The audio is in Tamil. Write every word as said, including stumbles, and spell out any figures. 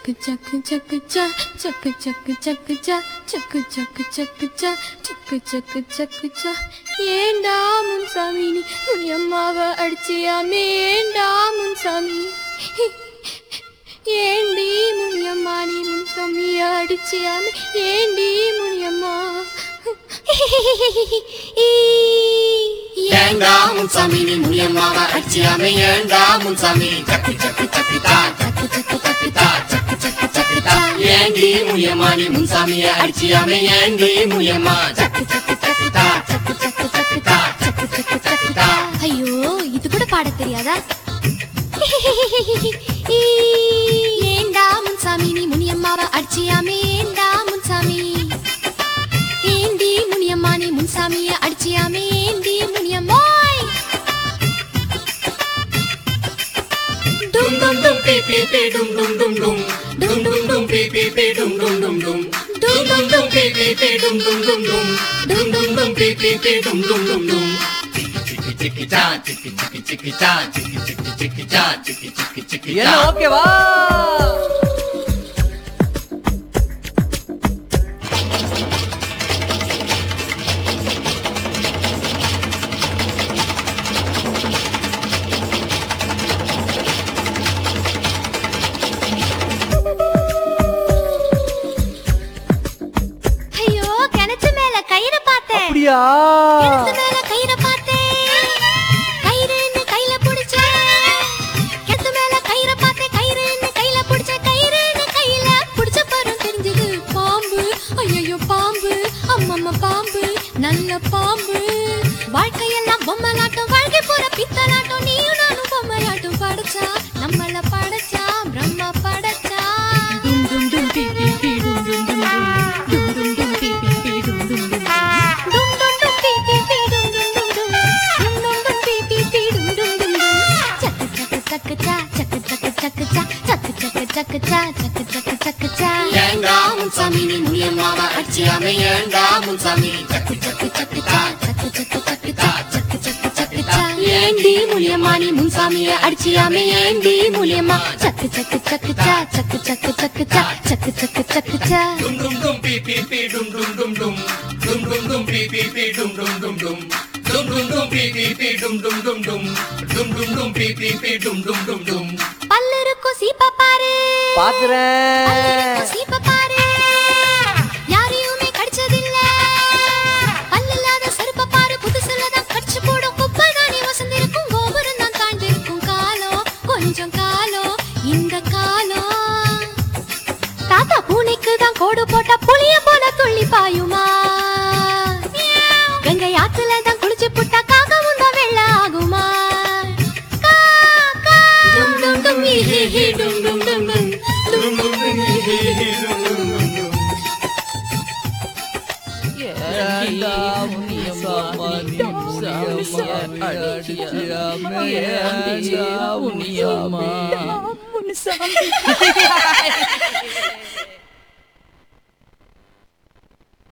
சக்கு சக்கு சக்கு சா சக்கு சக்கு சக்கு சா சக்கு சக்கு சக்கு சா சக்கு சக்கு சக்கு சா ஏண்டா முன்சாமி நீ முனியம்மாவை அடிச்சியாமே ஏண்டா முன்சாமி ஏண்டி முனியம்மா நீ முன்சாமிய அடிச்சியாமே ஏண்டி முனியம்மா ஏண்டா முன்சாமி நீ முனியம்மாவை அடிச்சியாமே ஏண்டா முன்சாமி சக்கு சக்கு சக்கு தா சக்கு சக்கு சக்கு தா சக்கு சக்கு சக்கு தா ஏண்டி முனியம்மா நீ முன்சாமிய அடிச்சியாமே ஏண்டி முனியம்மா சக்கு சக்கு சக்கு தா சக்கு சக்கு சக்கு தா சக்கு சக்கு சக்கு தா ஐயோ இது கூட பாட தெரியாதா ஏண்டா முன்சாமி நீ முனியம்மாவை அடிச்சியாமே ஏண்டா முன்சாமி ஏண்டி முனியம்மா நீ முன்சாமிய அடிச்சியாமே ஏண்டி முனியம்மாய் dum dum dum pi pi pi dum dum dum dum dum dum dum pi pi pi dum dum dum dum dum dum dum pi pi pi dum dum dum dum dum dum dum pi pi pi dum dum dum dum chiki chiki cha chiki chiki chiki cha chiki chiki chiki cha chiki chiki chiki cha என்ன ஓகேவா ஐயோ கிணத்து மேல கயிறு பார்த்தேன் அப்படியா கிணத்து மேல கயிறு பார்த்தேன் கயிறுன்னு கையில புடிச்சேன் கிணத்து மேல கயிறு பார்த்தேன் கயிறுன்னு கையில புடிச்சேன் கயிறுன்னு கையில புடிச்ச பரம் தெரிஞ்சது பாம்பு ஐயோ பாம்பு அம்மம்மா பாம்பு நல்ல பாம்பு வாழ்க்கையெல்லாம் பொம்மலாட்டம் வாழ்க்கை போற பித்தலாட்டம் நீயும் நானும் பொம்மலாட்டம் படைச்சா நம்மள படைச்சா பிரம்மா படைச்சா டும் டும் டும் பி பி பி டும் டும் டும் டும் டும் டும் பி பி பி டும் டும் டும் டும் டும் டும் பி பி பி டும் டும் டும் டும் டும் டும் டும் பி பி பி டும் டும் டும் டும் சக்கு சக்கு சக்கு சா சக்கு சக்கு சக்கு சா சக்கு சக்கு சக்கு சா சக்கு சக்கு சக்கு சா ஏண்டா முன்சாமி நீ முனியம்மாவை அடிச்சியாமே ஏண்டா முன்சாமி சக்கு சக்கு சக்கு தா சக்கு சக்கு சக்கு சா சக்கு சக்கு சக்கு சா ஏண்டி முனியம்மா நீ முன்சாமிய அடிச்சியாமே ஏண்டி முனியம்மா சக்கு சக்கு சக்கு சா சக்கு சக்கு சக்கு சா சக்கு சக்கு சக்கு சா dum dum dum pi pi pi dum dum dum dum dum dum dum pi pi pi dum dum dum dum dum dum dum pi pi pi dum dum dum dum dum dum dum pi pi pi dum dum dum dum பல்லு இருக்கும் சீப்பா பாரு பாக்குறேன் பல்லு இருக்கும் சீப்பா பாரு யாரையுமே கடிச்சதில்ல பல்லு இல்லாத செருப்ப பாரு புதுசுல தான் கடிச்சு போடும் குப்பை தானே வசந்திருக்கும் கோபுரம் தான் தாழ்ந்திருக்கும் காலம் கொஞ்சம் காலம் இந்த காலம் தாத்தா பூனைக்கு தான் கோடு போட்டா புளிய போல துள்ளி பாயுமா கங்கை ஆத்துல தான் குளிச்சு புட்டா காகவும் தான் வெள்ள ஆகுமா கா, கா. டும் டும் டும் ஹி ஹி ஹி டும் டும் டும் டும். டும் டும் டும் ஹி ஹி ஹி டும் டும் டும் டும். ஏண்டா முனியம்மா நீ முனியம்மா அடிச்சியாமே ஏண்டா முனியம்மா முனுசாமி